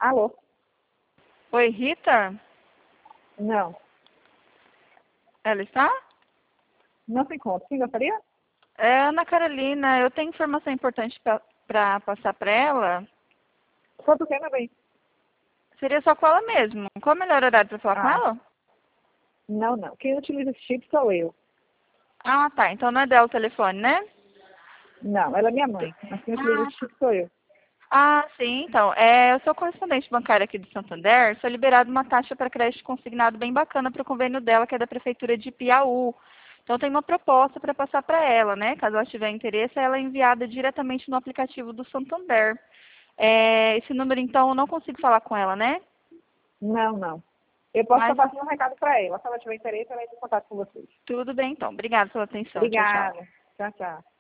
Alô? Oi, Rita? Não. Ela está? Não se encontra. Quem gostaria? É Ana Carolina. Eu tenho informação importante para passar para ela. Quanto que, meu bem? Seria só com ela mesmo. Qual é o melhor horário para falar com Ah, ela? não. Quem utiliza esse chip sou eu. Ah, tá. Então não é dela o telefone, né? Não, ela é minha mãe. Mas quem utiliza Ah, esse chip sou eu. sim, então. Eu sou correspondente bancária aqui do Santander. Sou liberado uma taxa para crédito consignado bem bacana para o convênio dela, que é da Prefeitura de Piauí. Então tem uma proposta para passar para ela, né? Caso ela tiver interesse, ela é enviada diretamente no aplicativo do Santander. Esse número, então, eu não consigo falar com ela, né? Não. Eu posso estar Mas passando um recado para ela. Se ela tiver interesse, ela entra em contato com vocês. tudo bem, então. Obrigada pela atenção. Tchau, tchau. Obrigada. Tchau.